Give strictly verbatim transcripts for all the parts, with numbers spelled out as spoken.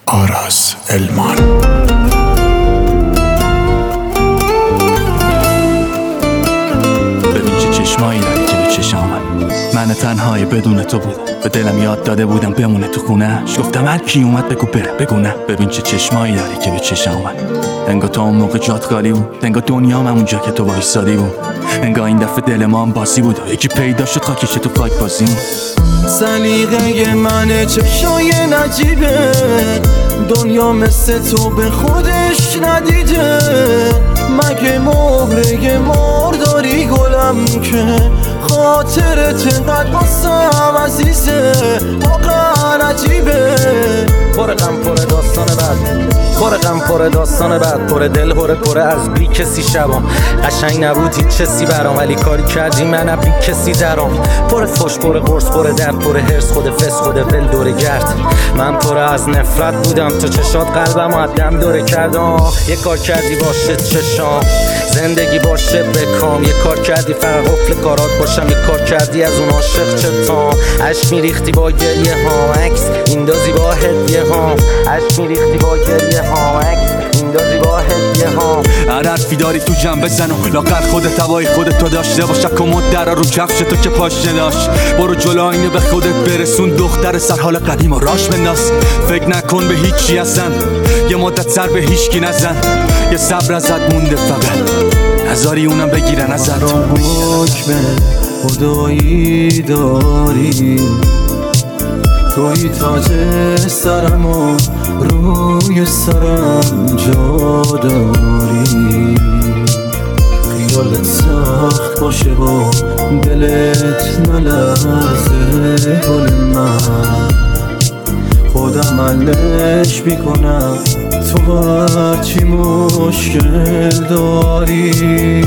آراز المان. ببین چه چشمایی داری که به چشم آمد. من تنهای بدون تو بودم، به دلم یاد داده بودم بمونه تو خونه‌اش. گفتم هر کی اومد بگو بره، بگو نه. ببین چه چشمایی داری که به چشم آمد. انگار تو اون موقع جات خالی بود، انگار دنیام اونجا که تو وایسادی بود. انگار این دفعه دل ما هم باسی بود، یکی پیدا شد خاکش تو فاک بازی. سلیقه من چشای نجیبه، دنیا مثل تو به خودش ندیده. مگه مهره مار داری گلم که خاطرت انقدر واسم عزیزه. واقعا عجیبه، پر غم پر داستان بد، پر غم پر داستان بد، پر دل پر پر از بی کسی شبام. قشنگ نبود هیچ چیزی برام، ولی کاری کردی من بی کسی درام. پر فش پر قرص پر درد پر هرس، خود فس خود ول دور گرد. من پر از نفرت بودم، تو چشات قلبم و دم دوره کردم. یه کار کردی باشه چشام، زندگی باشه بکام. یه کار کردی فقط قفل کارات باشم، یه کار کردی از اون عاشق چتام. عشق میریختی با گریه ها، عکس ایندازی با هدیه ها. عشق میریختی با گریه ها، عکس ایندازی با هدیه ها. هر حرفی داری تو جمع بزن و لاغر خودت هوای خودت تو داشته باش. کمد درا رو کفش تو که پاش نداشت. برو جلو اینو به خودت برسون، دختر سرحال قدیم و راش بنداز. فکر نکن به هیچی هستن، یه مدت سر به هیچکی نزن. یه صبر ازت مونده فقط، نذاری اونم بگیرن ازت. حکم خدایی داری، توی تاج سرم و روی سرم جا داری. خیالت سخت باشه و دلت نلرزه گل من، خودم حلش میکنم تو هرچی مشکل داری.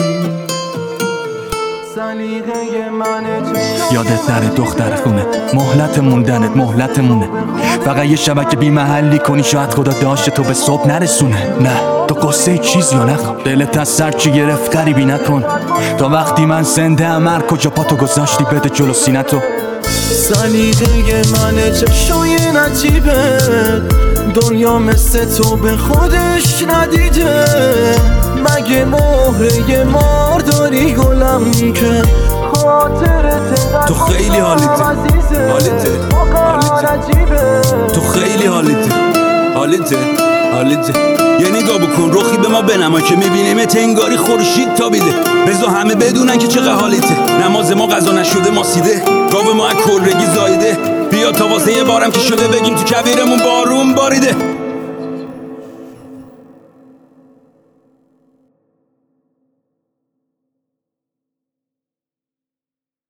یادت نره دختر خونه، مهلت موندنت مهلتمونه. فقط یه شبکه بی محلی کنی، شاید خدا داشته تو به صبح نرسونه. نه تو قصه چیزی یا نخوا، دلت از سر چی گرفت غریبی نکن. تا وقتی من زنده ام هر کجا پاتو گذاشتی بده جلو سینتو. سلیقه من چشای نجیبه، دنیا مثل تو به خودش ندیده. مگه مهره مار داری گلم که خاطرت تو خیلی حالیته، حالیته، حالیته. تو خیلی حالیته، حالیته، حالیته. یه نگاه بکن رخی به ما بنما که میبینیمت انگاری خورشید تابیده. بذار همه بدونن که چقدر حالیته. نماز ما قضا نشده ماسیده، گاو ما از کلرگی زایده. بیا تا واسه یه بارم که شده بگیم تو کویرمون بارون باریده.